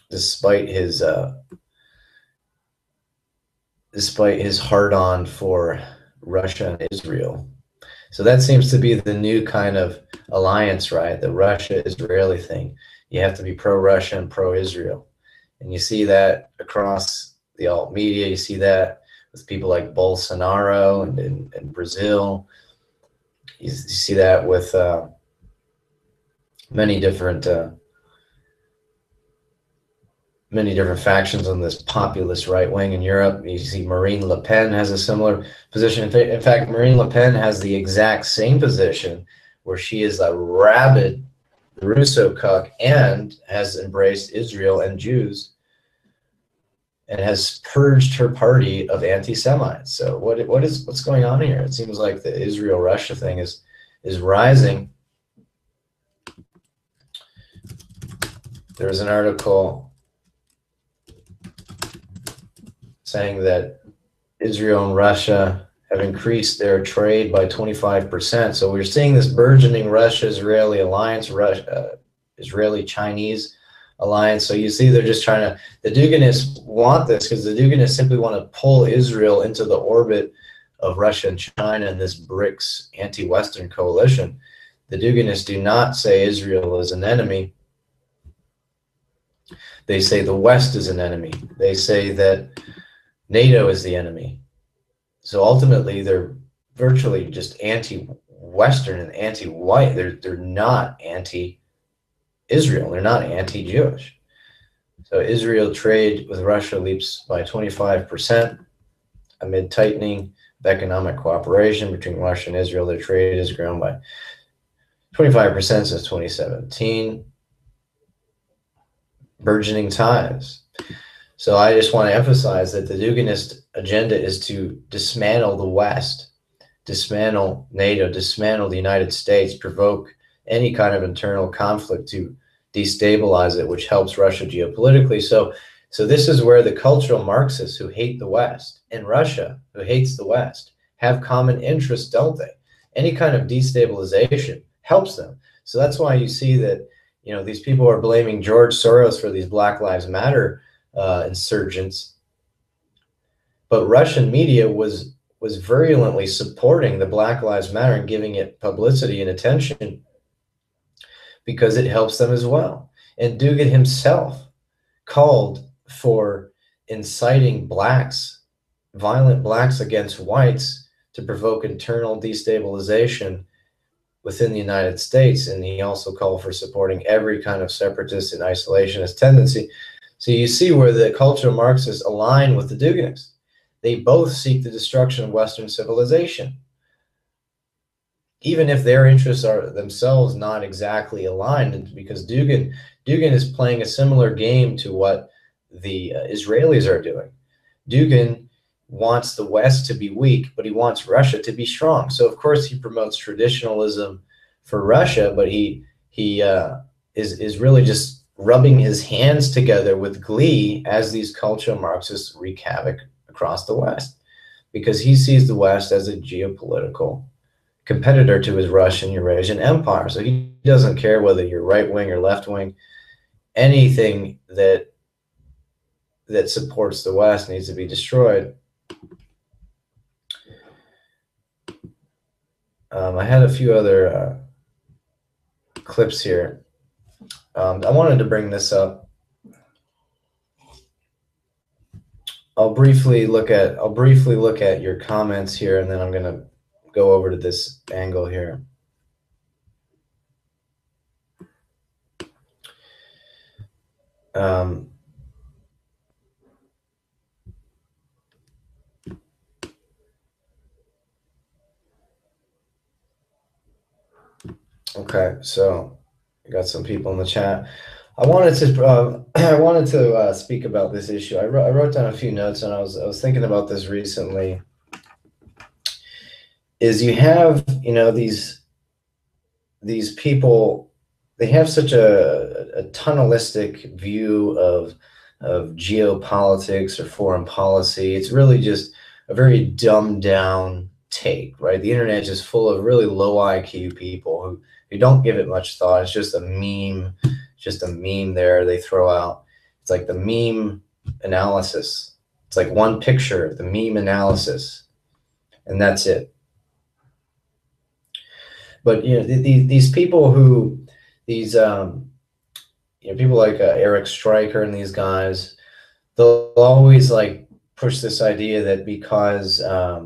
despite his hard-on for Russia and Israel. So that seems to be the new kind of alliance, right? The Russia-Israeli thing. You have to be pro-Russia and pro-Israel. And you see that across the alt media. You see that with people like Bolsonaro and in Brazil. You see that with many different factions on this populist right wing in Europe. You see Marine Le Pen has a similar position. In fact, Marine Le Pen has the exact same position, where she is a rabid Russo cuck and has embraced Israel and Jews and has purged her party of anti-Semites. So what's going on here? It seems like the Israel-Russia thing is rising. There's an article saying that Israel and Russia have increased their trade by 25%. So we're seeing this burgeoning Russia-Israeli alliance, Israeli-Chinese alliance. So you see they're just trying to, the Duginists want this because the Duginists simply want to pull Israel into the orbit of Russia and China in this BRICS anti-Western coalition. The Duginists do not say Israel is an enemy. They say the West is an enemy. They say that NATO is the enemy. So ultimately, they're virtually just anti-Western and anti-white. They're not anti-Israel. They're not anti-Jewish. So Israel trade with Russia leaps by 25% amid tightening of economic cooperation between Russia and Israel. Their trade has grown by 25% since 2017. Burgeoning ties. So I just want to emphasize that the Duginist agenda is to dismantle the West, dismantle NATO, dismantle the United States, provoke any kind of internal conflict to destabilize it, which helps Russia geopolitically. So this is where the cultural Marxists who hate the West and Russia, who hates the West, have common interests, don't they? Any kind of destabilization helps them. So that's why you see that, you know, these people are blaming George Soros for these Black Lives Matter insurgents, but Russian media was virulently supporting the Black Lives Matter and giving it publicity and attention because it helps them as well. And Dugin himself called for inciting blacks, violent blacks against whites, to provoke internal destabilization within the United States. And he also called for supporting every kind of separatist and isolationist tendency. So you see where the cultural Marxists align with the Duginists. They both seek the destruction of Western civilization, even if their interests are themselves not exactly aligned, because Dugin is playing a similar game to what the Israelis are doing. Dugin wants the West to be weak, but he wants Russia to be strong. So of course he promotes traditionalism for Russia, but he is really just rubbing his hands together with glee as these cultural Marxists wreak havoc across the West, because he sees the West as a geopolitical competitor to his Russian Eurasian empire. So he doesn't care whether you're right wing or left wing. Anything that supports the West needs to be destroyed. I had a few other clips here. I wanted to bring this up. I'll briefly look at your comments here, and then I'm going to go over to this angle here. Okay, so I got some people in the chat. I wanted to speak about this issue. I wrote down a few notes, and I was thinking about this recently. Is you have, you know, these people, they have such a tunnelistic view of geopolitics or foreign policy. It's really just a very dumbed down take, right? The internet is just full of really low IQ people who don't give it much thought. It's just a meme there they throw out. It's like the meme analysis. It's like one picture, the meme analysis, and that's it. But these people who, these people like Eric Stryker and these guys, they'll always like push this idea that because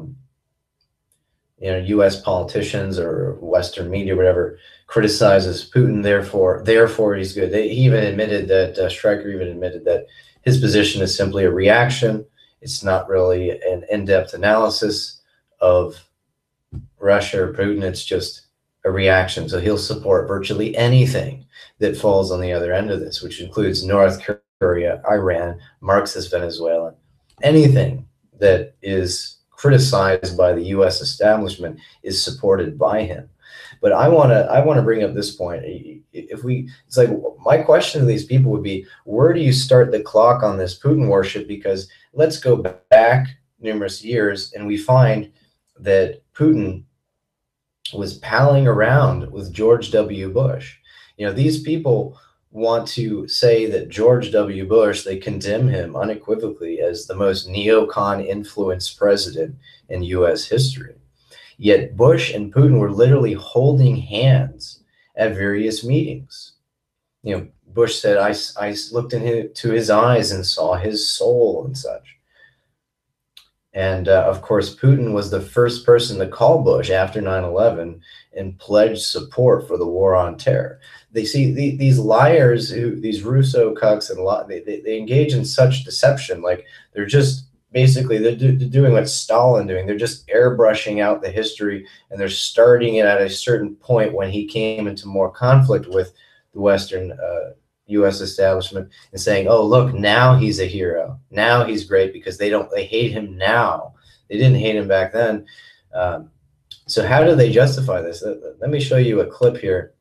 U.S. politicians or Western media, whatever, criticizes Putin, therefore he's good. He even admitted that Stryker even admitted that his position is simply a reaction. It's not really an in-depth analysis of Russia or Putin. It's just a reaction. So he'll support virtually anything that falls on the other end of this, which includes North Korea, Iran, Marxist Venezuela, anything that is criticized by the U.S. establishment is supported by him. But I want to bring up this point. It's like my question to these people would be, where do you start the clock on this Putin worship? Because let's go back numerous years and we find that Putin was palling around with George W. Bush. These people want to say that George W. Bush, they condemn him unequivocally as the most neocon influenced president in U.S. history. Yet Bush and Putin were literally holding hands at various meetings. Bush said, I looked into his eyes and saw his soul and such. And of course, Putin was the first person to call Bush after 9/11 and pledge support for the war on terror. They see these liars, these Russo cucks, and they engage in such deception. Like they're just basically they're doing what Stalin doing. They're just airbrushing out the history, and they're starting it at a certain point when he came into more conflict with the Western U.S. establishment and saying, "Oh, look, now he's a hero. Now he's great because they hate him now. They didn't hate him back then." So how do they justify this? Let me show you a clip here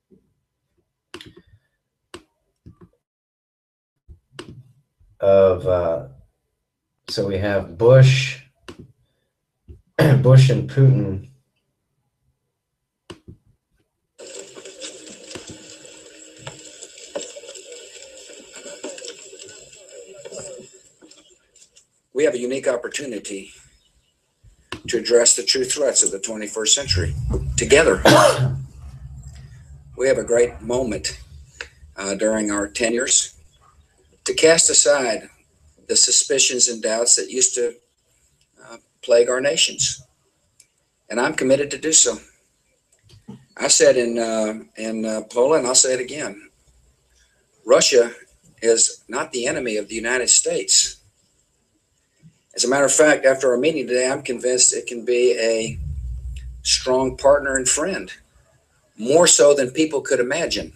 of. So we have Bush and Putin. We have a unique opportunity to address the true threats of the 21st century together. We have a great moment during our tenures to cast aside the suspicions and doubts that used to plague our nations. And I'm committed to do so. I said in Poland, I'll say it again, Russia is not the enemy of the United States. As a matter of fact, after our meeting today, I'm convinced it can be a strong partner and friend, more so than people could imagine.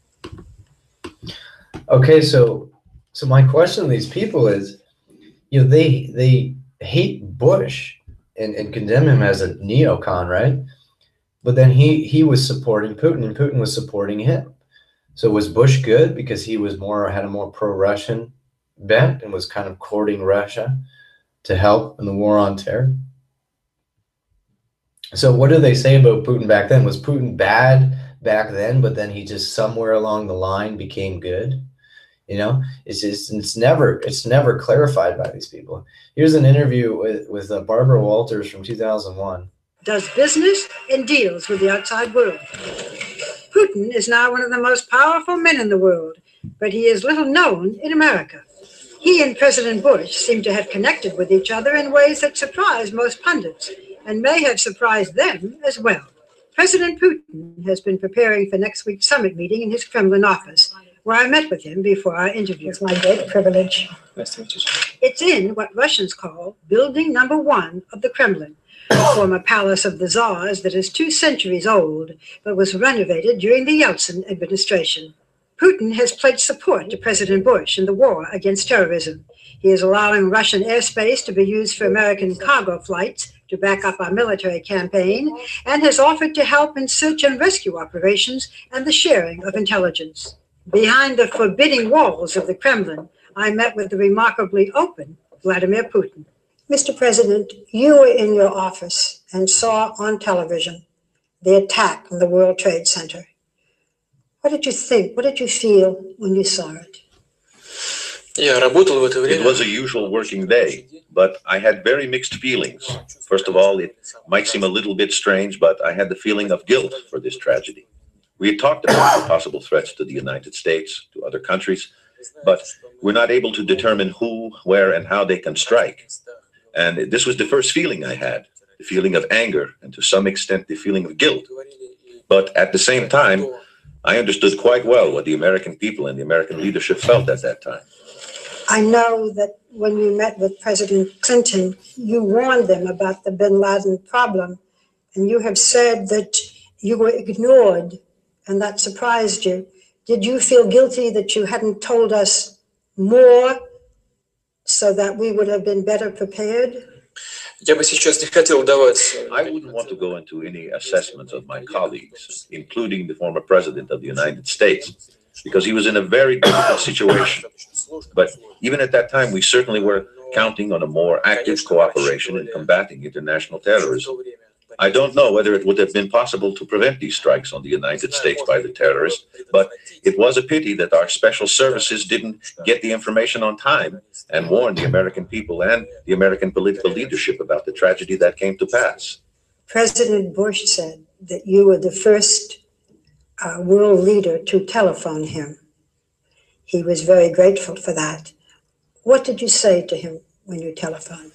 Okay, so my question to these people is, they hate Bush and condemn him as a neocon, right? But then he was supporting Putin, and Putin was supporting him. So was Bush good because he was had a more pro-Russian bent and was kind of courting Russia to help in the war on terror? So what do they say about Putin back then? Was Putin bad back then, but then he just somewhere along the line became good? It's never clarified by these people. Here's an interview with Barbara Walters from 2001. Does business and deals with the outside world. Putin is now one of the most powerful men in the world, but he is little known in America. He and President Bush seem to have connected with each other in ways that surprise most pundits and may have surprised them as well. President Putin has been preparing for next week's summit meeting in his Kremlin office, where I met with him before our interview. It's my great privilege. Nice to meet you. It's in what Russians call Building Number 1 of the Kremlin, a former palace of the Tsars that is 2 centuries old, but was renovated during the Yeltsin administration. Putin has pledged support to President Bush in the war against terrorism. He is allowing Russian airspace to be used for American cargo flights to back up our military campaign, and has offered to help in search and rescue operations and the sharing of intelligence. Behind the forbidding walls of the Kremlin, I met with the remarkably open Vladimir Putin. Mr. President, you were in your office and saw on television the attack on the World Trade Center. What did you think? What did you feel when you saw it? It was a usual working day, but I had very mixed feelings. First of all, it might seem a little bit strange, but I had the feeling of guilt for this tragedy. We had talked about the possible threats to the United States, to other countries, but we're not able to determine who, where, and how they can strike. And this was the first feeling I had, the feeling of anger, and to some extent, the feeling of guilt. But at the same time, I understood quite well what the American people and the American leadership felt at that time. I know that when you met with President Clinton, you warned them about the bin Laden problem, and you have said that you were ignored, and that surprised you. Did you feel guilty that you hadn't told us more so that we would have been better prepared? I wouldn't want to go into any assessments of my colleagues, including the former president of the United States, because he was in a very difficult situation. But even at that time, we certainly were counting on a more active cooperation in combating international terrorism. I don't know whether it would have been possible to prevent these strikes on the United States by the terrorists, but it was a pity that our special services didn't get the information on time and warn the American people and the American political leadership about the tragedy that came to pass. President Bush said that you were the first world leader to telephone him. He was very grateful for that. What did you say to him when you telephoned?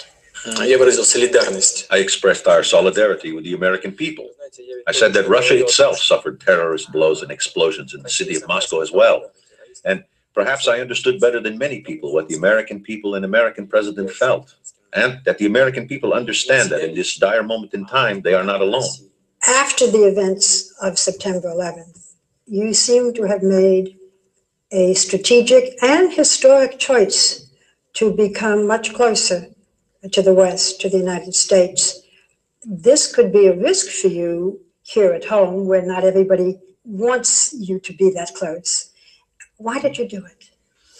I expressed our solidarity with the American people. I said that Russia itself suffered terrorist blows and explosions in the city of Moscow as well. And perhaps I understood better than many people what the American people and American president felt, and that the American people understand that in this dire moment in time, they are not alone. After the events of September 11th, you seem to have made a strategic and historic choice to become much closer to the West, to the United States. This could be a risk for you here at home, where not everybody wants you to be that close. Why did you do it?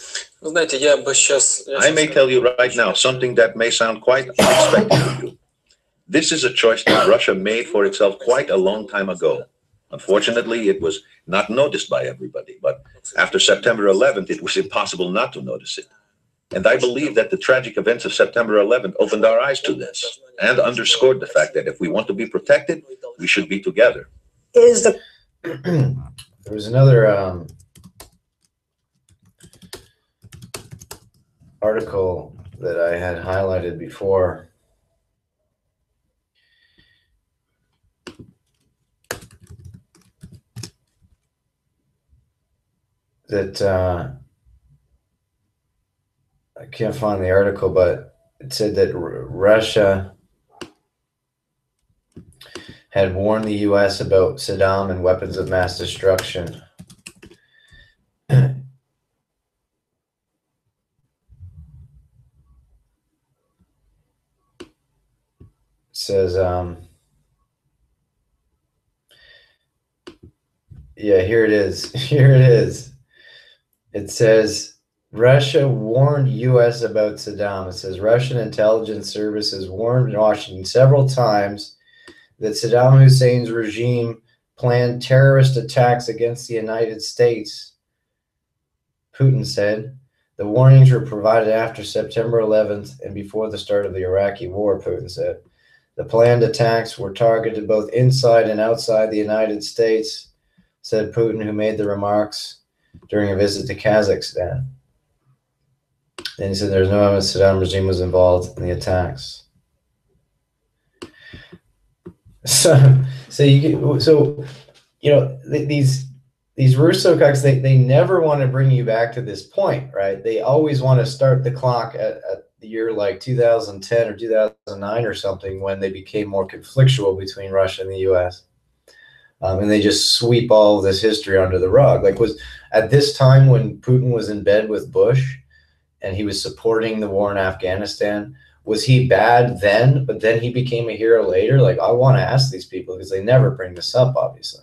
I may tell you right now something that may sound quite unexpected to you. This is a choice that Russia made for itself quite a long time ago. Unfortunately, it was not noticed by everybody, but after September 11th, it was impossible not to notice it. And I believe that the tragic events of September 11th opened our eyes to this and underscored the fact that if we want to be protected, we should be together. There was another article that I had highlighted before. That I can't find the article, but it said that Russia had warned the U.S. about Saddam and weapons of mass destruction. It says, yeah, here it is. Here it is. It says, Russia warned U.S. about Saddam. It says Russian intelligence services warned Washington several times that Saddam Hussein's regime planned terrorist attacks against the United States. Putin said the warnings were provided after September 11th and before the start of the Iraqi war, Putin said. The planned attacks were targeted both inside and outside the United States, said Putin, who made the remarks during a visit to Kazakhstan. And he said there's no evidence Saddam regime was involved in the attacks. So you know, these Russo cucks, they never want to bring you back to this point, right? They always want to start the clock at the year like 2010 or 2009 or something, when they became more conflictual between Russia and the U.S. And they just sweep all of this history under the rug. Like, was at this time when Putin was in bed with Bush and he was supporting the war in Afghanistan, was he bad then, but then he became a hero later? Like, I want to ask these people because they never bring this up, obviously.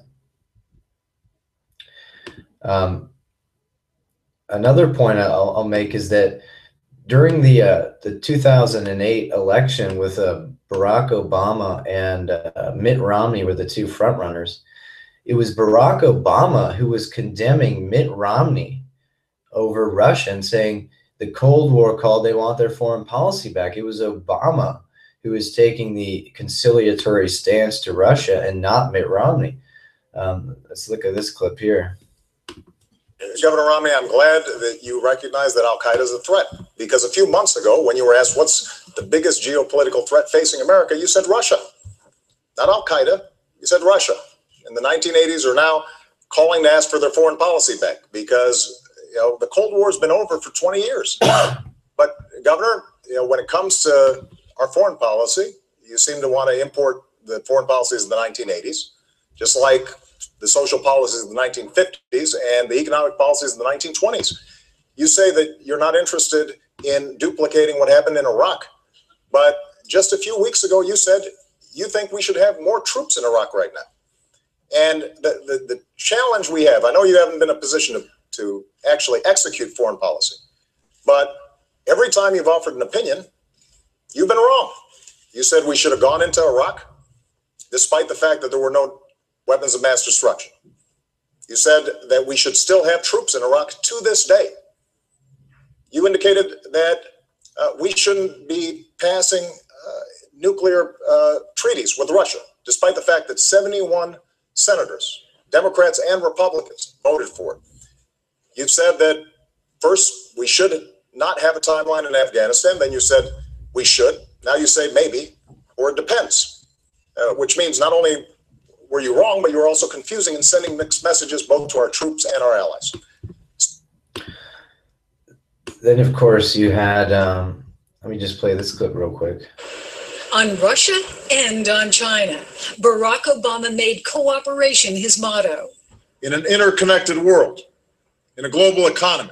Another point I'll make is that during the 2008 election with Barack Obama and Mitt Romney were the two frontrunners, it was Barack Obama who was condemning Mitt Romney over Russia and saying the Cold War called, they want their foreign policy back. It was Obama who was taking the conciliatory stance to Russia and not Mitt Romney. Let's look at this clip here. Governor Romney, I'm glad that you recognize that Al-Qaeda is a threat, because a few months ago, when you were asked what's the biggest geopolitical threat facing America, you said Russia, not Al-Qaeda. You said Russia. In the 1980s are now calling to ask for their foreign policy back, because the Cold War has been over for 20 years. But Governor, when it comes to our foreign policy, you seem to want to import the foreign policies of the 1980s, just like the social policies of the 1950s and the economic policies of the 1920s. You say that you're not interested in duplicating what happened in Iraq, but just a few weeks ago you said you think we should have more troops in Iraq right now. And the challenge we have, I know you haven't been in a position to actually execute foreign policy, but every time you've offered an opinion, you've been wrong. You said we should have gone into Iraq, despite the fact that there were no weapons of mass destruction. You said that we should still have troops in Iraq to this day. You indicated that we shouldn't be passing nuclear treaties with Russia, despite the fact that 71 senators, Democrats and Republicans, voted for it. You've said that first we should not have a timeline in Afghanistan. Then you said we should. Now you say maybe, or it depends, which means not only were you wrong, but you were also confusing and sending mixed messages both to our troops and our allies. Then, of course, you had, let me just play this clip real quick. On Russia and on China, Barack Obama made cooperation his motto. In an interconnected world, in a global economy,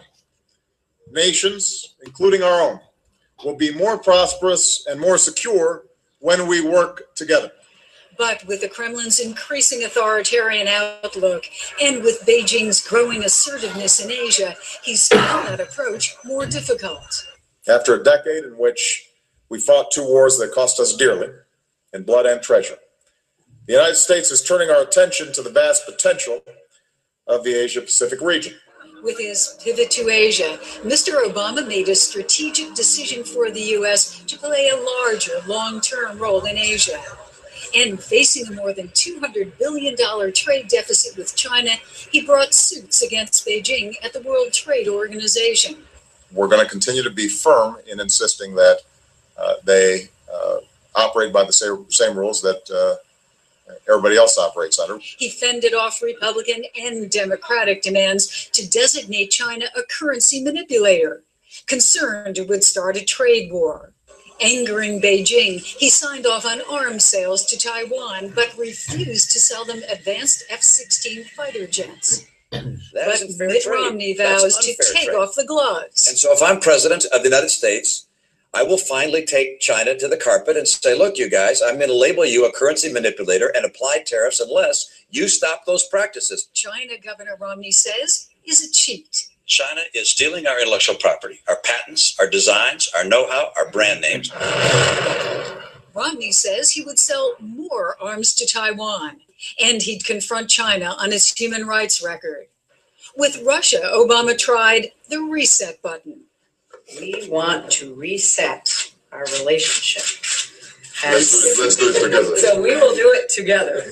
nations, including our own, will be more prosperous and more secure when we work together. But with the Kremlin's increasing authoritarian outlook and with Beijing's growing assertiveness in Asia, he's found that approach more difficult. After a decade in which we fought two wars that cost us dearly in blood and treasure, the United States is turning our attention to the vast potential of the Asia-Pacific region. With his pivot to Asia, Mr. Obama made a strategic decision for the U.S. to play a larger long-term role in Asia. And facing a more than $200 billion trade deficit with China, he brought suits against Beijing at the World Trade Organization. We're going to continue to be firm in insisting that they operate by the same rules that everybody else operates under. He fended off Republican and Democratic demands to designate China a currency manipulator, concerned it would start a trade war. Angering Beijing, he signed off on arms sales to Taiwan, but refused to sell them advanced F-16 fighter jets. But Mitt Romney vows to take off the gloves. And so if I'm president of the United States, I will finally take China to the carpet and say, look, you guys, I'm going to label you a currency manipulator and apply tariffs unless you stop those practices. China, Governor Romney says, is a cheat. China is stealing our intellectual property, our patents, our designs, our know-how, our brand names. Romney says he would sell more arms to Taiwan, and he'd confront China on its human rights record. With Russia, Obama tried the reset button. We want to reset our relationship. Let's do it together. So we will do it together,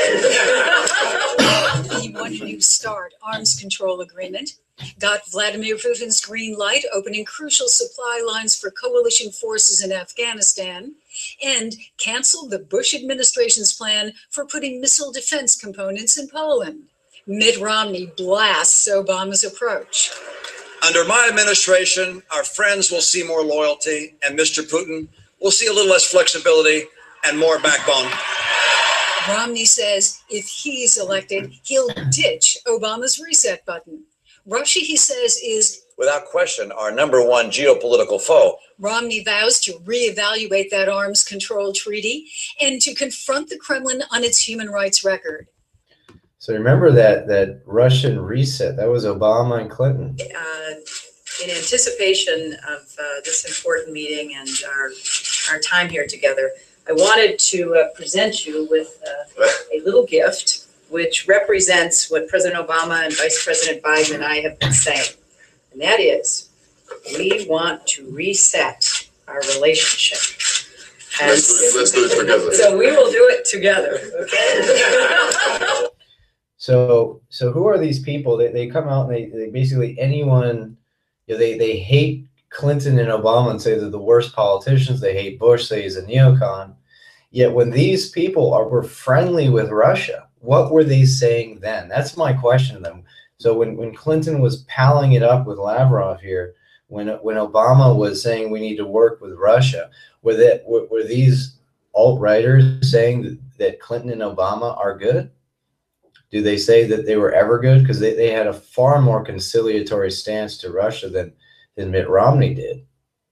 okay? He wanted a new START arms control agreement, got Vladimir Putin's green light, opening crucial supply lines for coalition forces in Afghanistan, and canceled the Bush administration's plan for putting missile defense components in Poland. Mitt Romney blasts Obama's approach. Under my administration, our friends will see more loyalty, and Mr. Putin will see a little less flexibility and more backbone. Romney says if he's elected, he'll ditch Obama's reset button. Russia, he says, is, without question, our number one geopolitical foe. Romney vows to reevaluate that arms control treaty and to confront the Kremlin on its human rights record. So remember that Russian reset, that was Obama and Clinton. In anticipation of this important meeting and our time here together, I wanted to present you with a little gift which represents what President Obama and Vice President Biden and I have been saying. And that is, we want to reset our relationship. And Let's do it together. so we will do it together, okay? So who are these people? They come out and they basically anyone, you know, they hate Clinton and Obama and say they're the worst politicians. They hate Bush, say he's a neocon. Yet when these people were friendly with Russia, what were they saying then? That's my question to them. So when Clinton was palling it up with Lavrov here, when Obama was saying we need to work with Russia, were these alt-righters saying that Clinton and Obama are good? Do they say that they were ever good? Because they had a far more conciliatory stance to Russia than Mitt Romney did,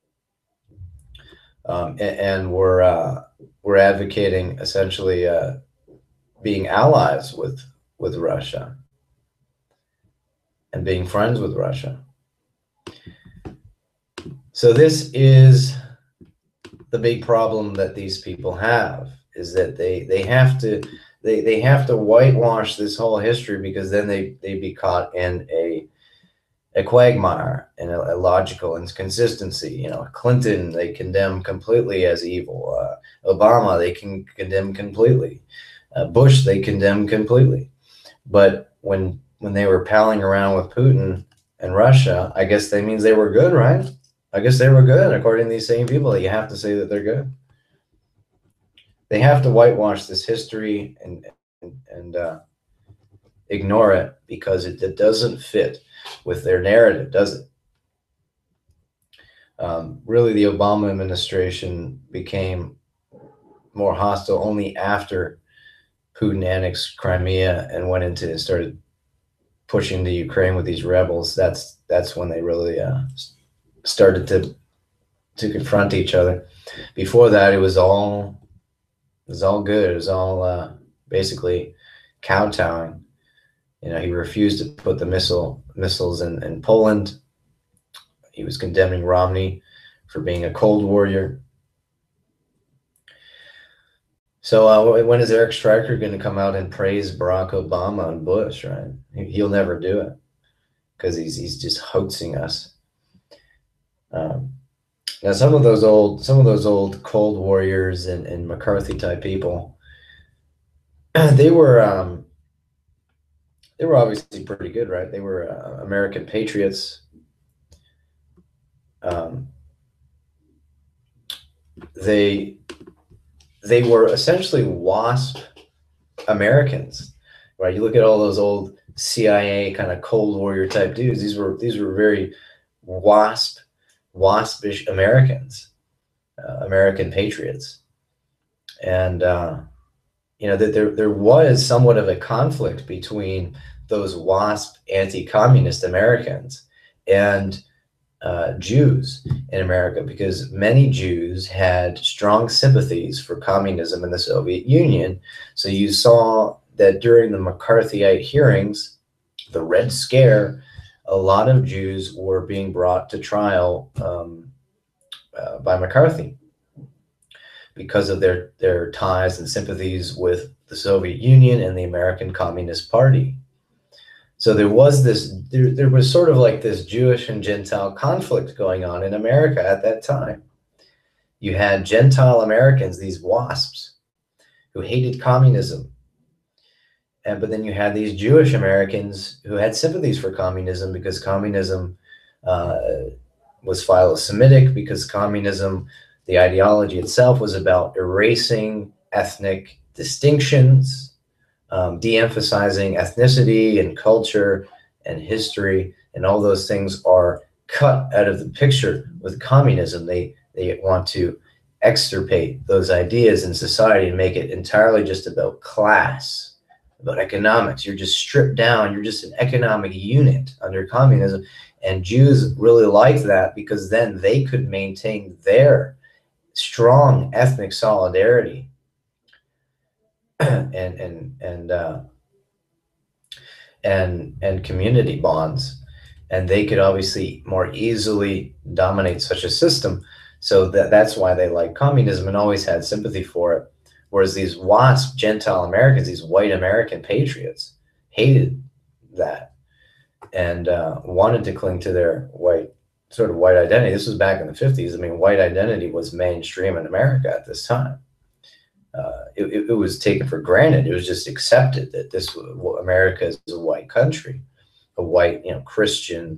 and were advocating essentially being allies with Russia and being friends with Russia. So this is the big problem that these people have, is that they have to whitewash this whole history, because then they'd be caught in a quagmire and a logical inconsistency. You know, Clinton they condemn completely as evil. Obama they can condemn completely. Bush they condemn completely. But when they were palling around with Putin and Russia, I guess that means they were good, right? I guess they were good, according to these same people. You have to say that they're good. They have to whitewash this history and ignore it, because it doesn't fit with their narrative, does it? Really, the Obama administration became more hostile only after Putin annexed Crimea and started pushing to Ukraine with these rebels. That's when they really started to confront each other. Before that, it was all good. It was all basically kowtowing. You know, he refused to put the missiles in Poland. He was condemning Romney for being a Cold Warrior. So when is Eric Stryker going to come out and praise Barack Obama and Bush, right? He'll never do it, because he's just hoaxing us. Now some of those old Cold Warriors and McCarthy type people, they were obviously pretty good, right? They were American patriots. They were essentially WASP Americans, right? You look at all those old CIA kind of Cold Warrior type dudes. These were very WASP-ish Americans, American patriots, and you know that there was somewhat of a conflict between those WASP anti-communist Americans and Jews in America, because many Jews had strong sympathies for communism in the Soviet Union. So you saw that during the McCarthyite hearings, the Red Scare, a lot of Jews were being brought to trial by McCarthy because of their ties and sympathies with the Soviet Union and the American Communist Party. So there was there was sort of like this Jewish and Gentile conflict going on in America at that time. You had Gentile Americans, these WASPs, who hated communism. But then you had these Jewish Americans who had sympathies for communism, because communism was philo-Semitic, because communism, the ideology itself, was about erasing ethnic distinctions, de-emphasizing ethnicity and culture and history, and all those things are cut out of the picture with communism. They want to extirpate those ideas in society and make it entirely just about class, about economics. You're just stripped down. You're just an economic unit under communism. And Jews really liked that, because then they could maintain their strong ethnic solidarity and community bonds, and they could obviously more easily dominate such a system. So that's why they liked communism and always had sympathy for it. Whereas these WASP Gentile Americans, these white American patriots, hated that and wanted to cling to their white sort of white identity. This was back in the 50s. I mean, white identity was mainstream in America at this time. It was taken for granted. It was just accepted that America is a white country, a white, Christian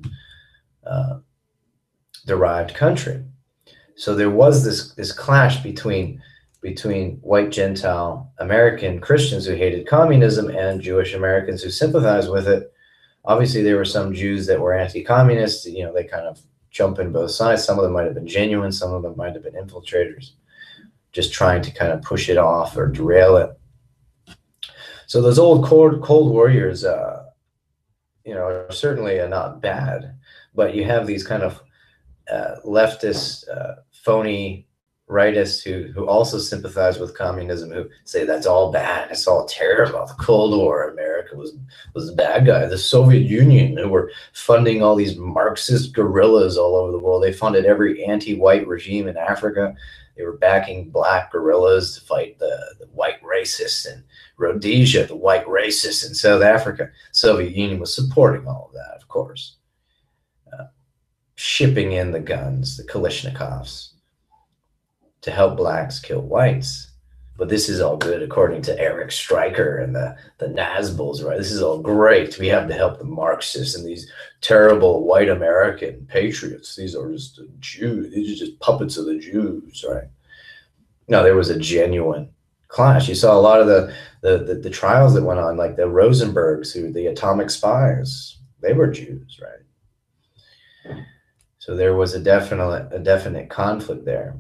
derived country. So there was this clash between white Gentile American Christians who hated communism and Jewish Americans who sympathized with it. Obviously, there were some Jews that were anti-communist. They kind of jump in both sides. Some of them might have been genuine. Some of them might have been infiltrators, just trying to kind of push it off or derail it. So those old Cold Warriors, are certainly not bad, but you have these kind of leftist, phony rightists who also sympathize with communism, who say that's all bad, it's all terrible. The Cold War, America was the bad guy. The Soviet Union, who were funding all these Marxist guerrillas all over the world. They funded every anti-white regime in Africa. They were backing black guerrillas to fight the white racists in Rhodesia, the white racists in South Africa. Soviet Union was supporting all of that, of course. Shipping in the guns, the Kalashnikovs, to help blacks kill whites. But this is all good according to Eric Stryker and the Nazbols, right? This is all great. We have to help the Marxists and these terrible white American patriots. These are just the Jews. These are just puppets of the Jews, right? No, there was a genuine clash. You saw a lot of the trials that went on, like the Rosenbergs, the atomic spies. They were Jews, right? So there was a definite conflict there.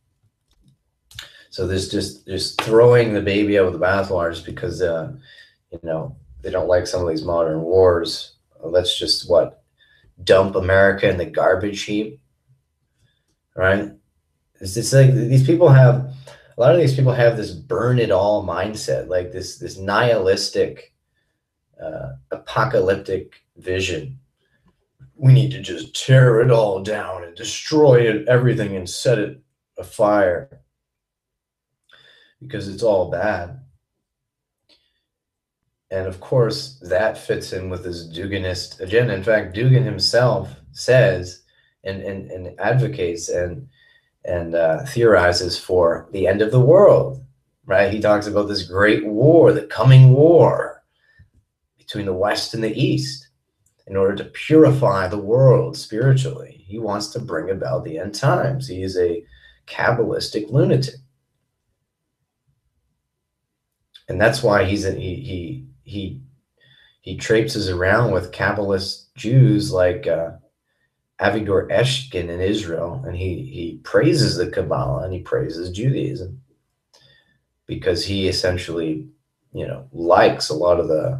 So this just throwing the baby out with the bathwater just because they don't like some of these modern wars. Let's just dump America in the garbage heap, right? It's like a lot of these people have this burn it all mindset, like this nihilistic, apocalyptic vision. We need to just tear it all down and destroy everything and set it afire, because it's all bad. And of course, that fits in with this Duginist agenda. In fact, Dugin himself says and advocates and theorizes for the end of the world, right? He talks about this great war, the coming war between the West and the East, in order to purify the world spiritually. He wants to bring about the end times. He is a Kabbalistic lunatic. And that's why he traipses around with Kabbalist Jews like Avigdor Eshkin in Israel, and he praises the Kabbalah and he praises Judaism, because he essentially, likes a lot of the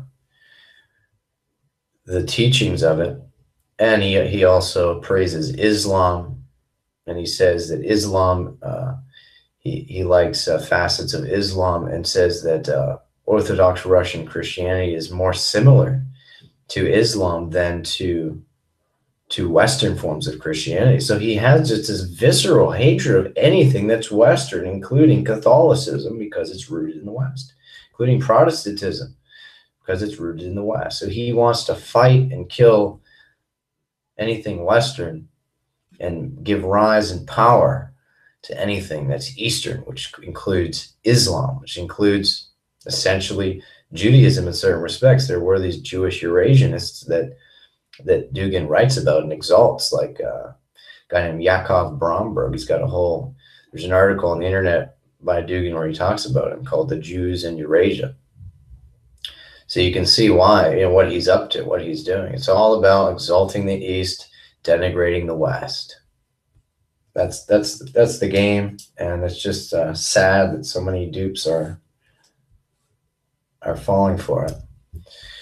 teachings of it. And he also praises Islam, and he says that Islam, he likes facets of Islam, and says that Orthodox Russian Christianity is more similar to Islam than to Western forms of Christianity. So he has just this visceral hatred of anything that's Western, including Catholicism, because it's rooted in the West, including Protestantism, because it's rooted in the West. So he wants to fight and kill anything Western and give rise and power to anything that's Eastern, which includes Islam, which includes essentially Judaism in certain respects. There were these Jewish Eurasianists that Dugin writes about and exalts, like a guy named Yakov Bromberg. There's an article on the internet by Dugin where he talks about him, called The Jews in Eurasia. So you can see why, what he's up to, what he's doing. It's all about exalting the East, denigrating the West. That's the game, and it's just sad that so many dupes are falling for it.